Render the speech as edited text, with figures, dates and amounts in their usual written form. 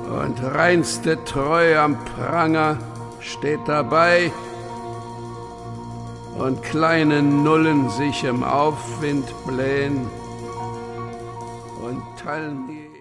und reinste Treu am Pranger steht dabei und kleine Nullen sich im Aufwind blähen und teilen